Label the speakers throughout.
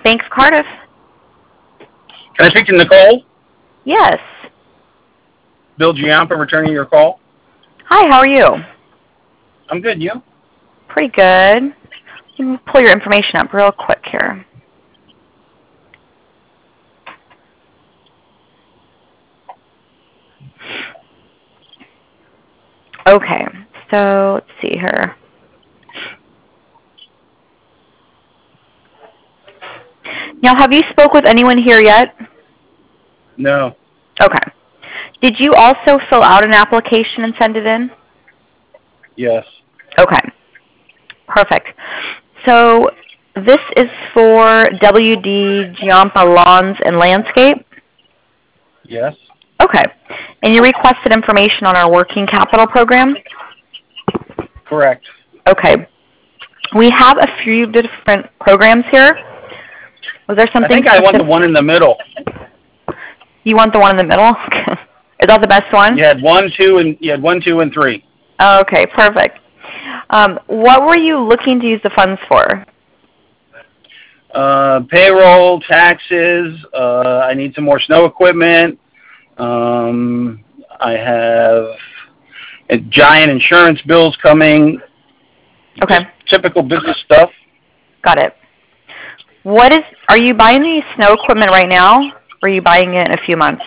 Speaker 1: Thanks, Cardiff.
Speaker 2: Can I speak to Nicole?
Speaker 1: Yes.
Speaker 2: Bill Giampa returning your call.
Speaker 1: Hi, how are you?
Speaker 2: I'm good, you?
Speaker 1: Pretty good. Let me pull your information up real quick here. Okay, so let's see here. Now, have you spoke with anyone here yet?
Speaker 2: No.
Speaker 1: Okay. Did you also fill out an application and send it in?
Speaker 2: Yes.
Speaker 1: Okay. Perfect. So this is for WD Giampa Lawns and Landscape?
Speaker 2: Yes.
Speaker 1: Okay. And you requested information on our working capital program?
Speaker 2: Correct.
Speaker 1: Okay. We have a few different programs here. Was there something
Speaker 2: I think I want the one in the middle.
Speaker 1: You want the one in the middle? Is that the best one?
Speaker 2: You had 1, 2, and 3.
Speaker 1: Okay, perfect. What were you looking to use the funds for?
Speaker 2: Payroll, taxes. I need some more snow equipment. I have giant insurance bills coming.
Speaker 1: Okay.
Speaker 2: Just typical business stuff.
Speaker 1: Got it. Are you buying the snow equipment right now, or are you buying it in a few months?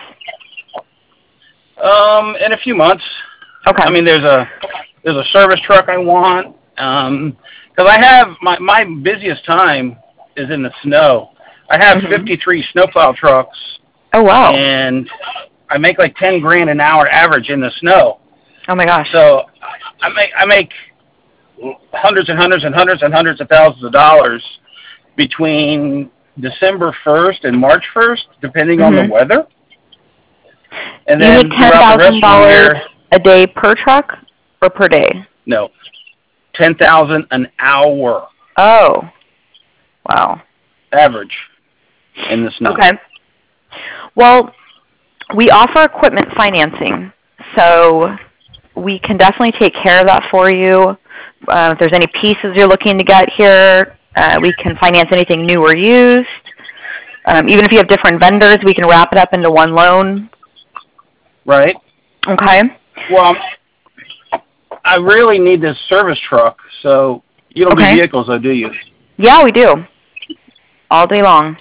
Speaker 2: In a few months.
Speaker 1: Okay.
Speaker 2: I mean, there's a service truck I want. Because I have my busiest time is in the snow. I have 53 snowplow trucks.
Speaker 1: Oh wow.
Speaker 2: And I make like $10,000 an hour average in the snow.
Speaker 1: Oh my gosh.
Speaker 2: So I make hundreds and hundreds and hundreds and hundreds of thousands of dollars between December 1st and March 1st, depending on the weather. And
Speaker 1: you
Speaker 2: then
Speaker 1: make $10,000 a day per truck or per day?
Speaker 2: No, $10,000 an hour.
Speaker 1: Oh, wow.
Speaker 2: Average in the snow.
Speaker 1: Okay. Well, we offer equipment financing, so we can definitely take care of that for you. If there's any pieces you're looking to get here, we can finance anything new or used. Even if you have different vendors, we can wrap it up into one loan.
Speaker 2: Right.
Speaker 1: Okay.
Speaker 2: Well, I really need this service truck, so you don't do vehicles, though, do you?
Speaker 1: Yeah, we do. All day long.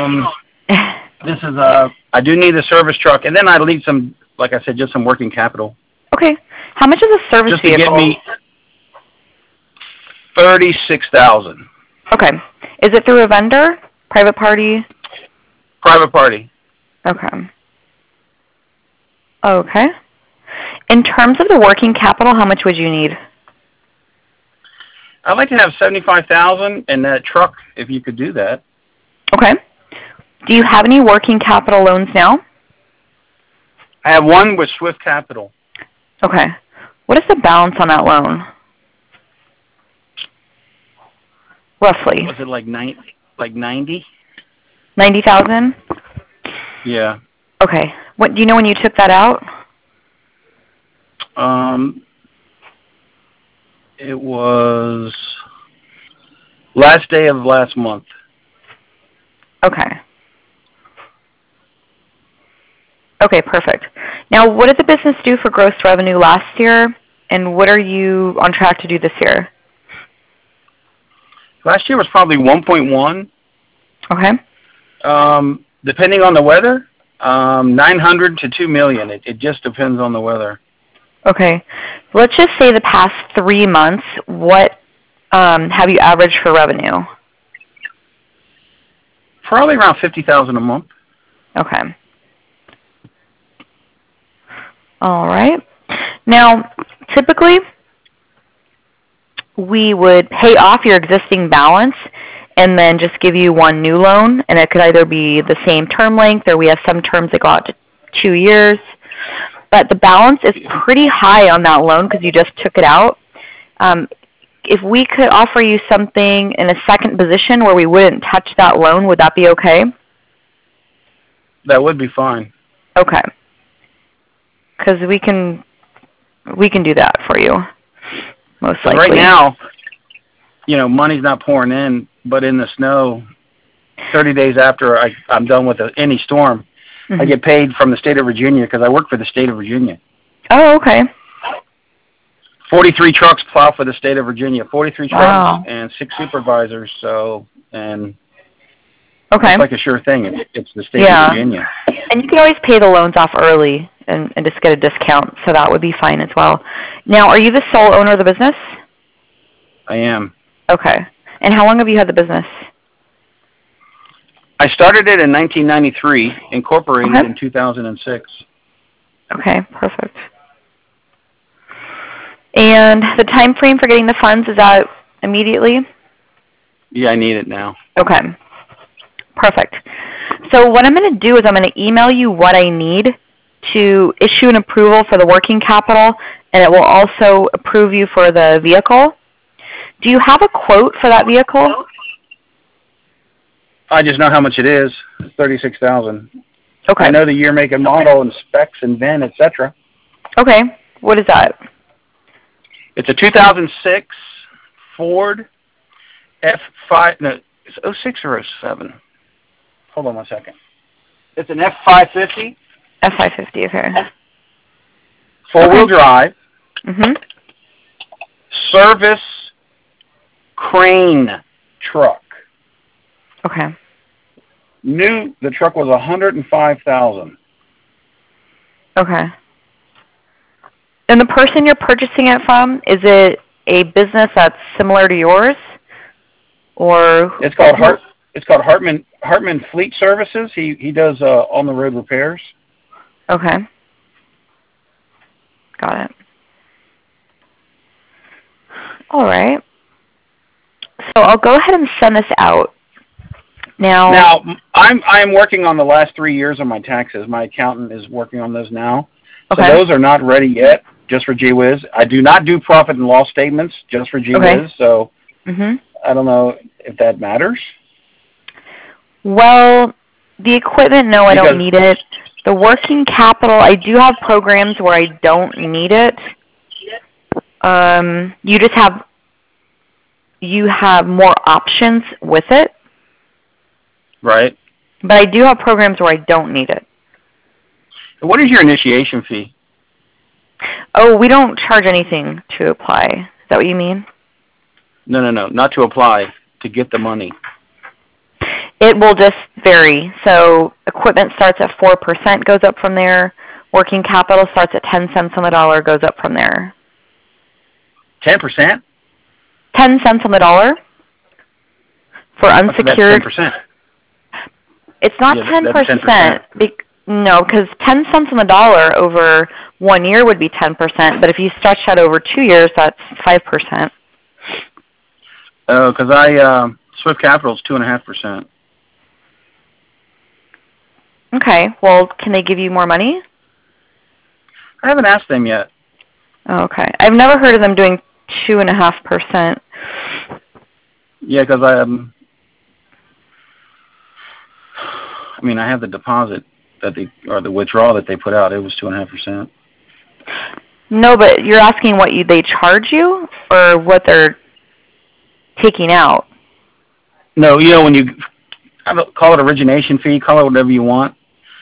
Speaker 2: I do need a service truck, and then I need some, like I said, just some working capital.
Speaker 1: Okay. How much is a service
Speaker 2: just
Speaker 1: vehicle?
Speaker 2: Just to get me $36,000.
Speaker 1: Okay. Is it through a vendor? Private party?
Speaker 2: Private party.
Speaker 1: Okay. Okay. In terms of the working capital, how much would you need?
Speaker 2: I'd like to have $75,000 in that truck, if you could do that.
Speaker 1: Okay. Do you have any working capital loans now?
Speaker 2: I have one with Swift Capital.
Speaker 1: Okay. What is the balance on that loan? Roughly.
Speaker 2: Was it like 90?
Speaker 1: 90,000?
Speaker 2: Yeah.
Speaker 1: Okay. Do you know when you took that out?
Speaker 2: It was last day of last month.
Speaker 1: Okay. Okay, perfect. Now, what did the business do for gross revenue last year, and what are you on track to do this year?
Speaker 2: Last year was probably 1.1.
Speaker 1: Okay.
Speaker 2: Depending on the weather, 900 to 2 million. It just depends on the weather.
Speaker 1: Okay. Let's just say the past 3 months, what have you averaged for revenue?
Speaker 2: Probably around 50,000 a month.
Speaker 1: Okay. All right. Now, typically, we would pay off your existing balance and then just give you one new loan, and it could either be the same term length or we have some terms that go out to 2 years. But the balance is pretty high on that loan because you just took it out. If we could offer you something in a second position where we wouldn't touch that loan, would that be okay?
Speaker 2: That would be fine.
Speaker 1: Okay. Because we can do that for you, most likely.
Speaker 2: Right now, money's not pouring in, but in the snow, 30 days after I'm done with any storm, I get paid from the state of Virginia because I work for the state of Virginia.
Speaker 1: Oh, okay.
Speaker 2: 43 trucks plow for the state of Virginia. 43 trucks and 6 supervisors. So, and
Speaker 1: okay,
Speaker 2: it's like a sure thing. It's the state of Virginia.
Speaker 1: And you can always pay the loans off early and just get a discount, so that would be fine as well. Now, are you the sole owner of the business?
Speaker 2: I am.
Speaker 1: Okay. And how long have you had the business?
Speaker 2: I started it in 1993, incorporated in 2006.
Speaker 1: Okay, perfect. And the time frame for getting the funds, is that immediately?
Speaker 2: Yeah, I need it now.
Speaker 1: Okay, perfect. So what I'm going to do is I'm going to email you what I need to issue an approval for the working capital, and it will also approve you for the vehicle. Do you have a quote for that vehicle?
Speaker 2: I just know how much it is. It's $36,000.
Speaker 1: Okay.
Speaker 2: I know the year, make, and model, and specs, and VIN, etc.
Speaker 1: Okay. What is that?
Speaker 2: It's a 2006 Ford F5. No, it's 06 or 07. Hold on one second. It's an F550.
Speaker 1: F550. Okay.
Speaker 2: 4-wheel drive.
Speaker 1: Mhm.
Speaker 2: Service crane truck.
Speaker 1: Okay.
Speaker 2: New. The truck was $105,000.
Speaker 1: Okay. And the person you're purchasing it from, is it a business that's similar to yours, or?
Speaker 2: It's called Hartman Fleet Services. He does on the road repairs.
Speaker 1: Okay. Got it. All right. So I'll go ahead and send this out. Now
Speaker 2: I'm working on the last 3 years of my taxes. My accountant is working on those now.
Speaker 1: Okay.
Speaker 2: So those are not ready yet, just for GWiz. I do not do profit and loss statements, just for GWiz.
Speaker 1: Okay.
Speaker 2: So I don't know if that matters.
Speaker 1: Well, the equipment, no, I don't need it. The working capital, I do have programs where I don't need it. You have more options with it.
Speaker 2: Right.
Speaker 1: But I do have programs where I don't need it.
Speaker 2: What is your initiation fee?
Speaker 1: Oh, we don't charge anything to apply. Is that what you mean?
Speaker 2: No, not to apply, to get the money.
Speaker 1: It will just vary. So equipment starts at 4%, goes up from there. Working capital starts at 10 cents on the dollar, goes up from there.
Speaker 2: 10%?
Speaker 1: 10 cents on the dollar for unsecured.
Speaker 2: That's 10%.
Speaker 1: It's not 10%. No, because 10 cents on the dollar over 1 year would be 10%, but if you stretch that over 2 years, that's 5%.
Speaker 2: Oh, because Swift Capital is 2.5%.
Speaker 1: Okay. Well, can they give you more money?
Speaker 2: I haven't asked them yet.
Speaker 1: Oh, okay. I've never heard of them doing 2.5%.
Speaker 2: Yeah, because I have the deposit or the withdrawal that they put out. It was 2.5%.
Speaker 1: No, but you're asking what they charge you or what they're taking out?
Speaker 2: No, when you call it origination fee, call it whatever you want.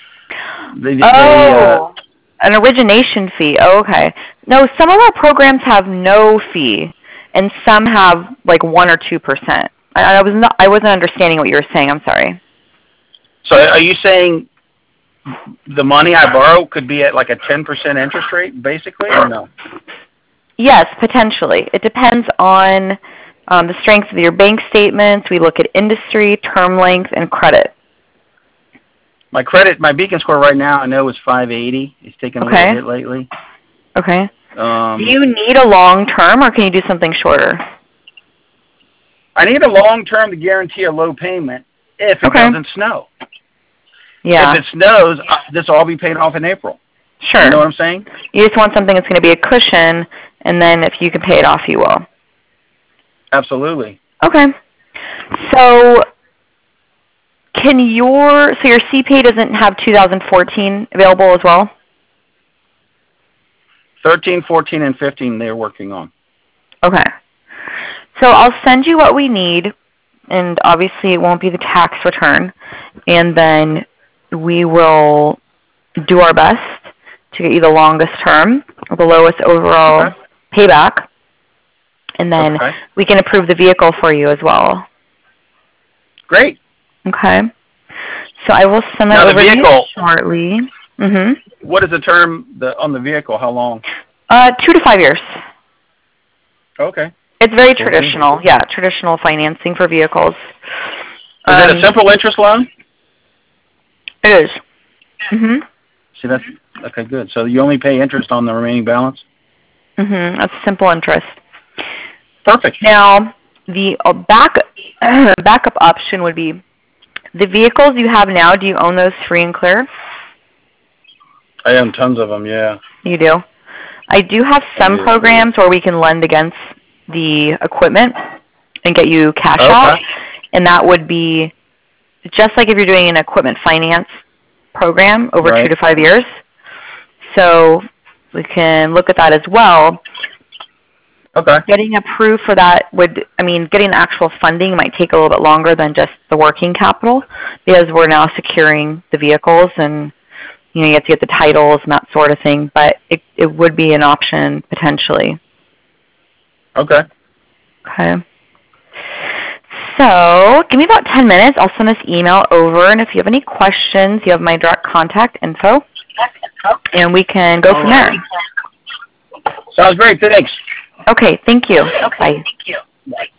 Speaker 1: An origination fee. Oh, okay. No, some of our programs have no fee, and some have like 1 or 2%. I wasn't understanding what you were saying. I'm sorry.
Speaker 2: So, are you saying the money I borrow could be at like a 10% interest rate, basically, or no?
Speaker 1: Yes, potentially. It depends on the strength of your bank statements. We look at industry, term length, and credit.
Speaker 2: My Beacon score right now, I know, is 580. It's taken a little hit lately.
Speaker 1: Okay. Do you need a long term, or can you do something shorter?
Speaker 2: I need a long term to guarantee a low payment if it doesn't snow.
Speaker 1: Yeah.
Speaker 2: If it snows, this will all be paid off in April.
Speaker 1: Sure.
Speaker 2: You know what I'm saying?
Speaker 1: You just want something that's going to be a cushion, and then if you can pay it off, you will.
Speaker 2: Absolutely.
Speaker 1: Okay. So your CPA doesn't have 2014 available as well?
Speaker 2: 13, 14, and 15 they're working on.
Speaker 1: Okay. So I'll send you what we need and obviously it won't be the tax return. And then we will do our best to get you the longest term, the lowest overall payback, and then we can approve the vehicle for you as well.
Speaker 2: Great.
Speaker 1: Okay. So I will send that over to you shortly.
Speaker 2: What is the term on the vehicle? How long?
Speaker 1: 2 to 5 years.
Speaker 2: Okay.
Speaker 1: It's very traditional. Yeah, traditional financing for vehicles.
Speaker 2: Is it a simple interest loan?
Speaker 1: It is.
Speaker 2: See, that's okay. Good. So you only pay interest on the remaining balance.
Speaker 1: That's simple interest.
Speaker 2: Perfect.
Speaker 1: Now, the backup option would be the vehicles you have now. Do you own those free and clear?
Speaker 2: I own tons of them. Yeah.
Speaker 1: You do. I do have some programs where we can lend against the equipment and get you cash out, and that would be just like if you're doing an equipment finance program over 2 to 5 years. So we can look at that as well. Getting approved for that getting actual funding might take a little bit longer than just the working capital, because we're now securing the vehicles and you have to get the titles and that sort of thing, but it would be an option potentially.
Speaker 2: Okay.
Speaker 1: So give me about 10 minutes. I'll send this email over, and if you have any questions, you have my direct contact info, and we can go from there.
Speaker 2: Sounds great. Thanks.
Speaker 1: Okay. Thank you. Bye.
Speaker 2: Bye.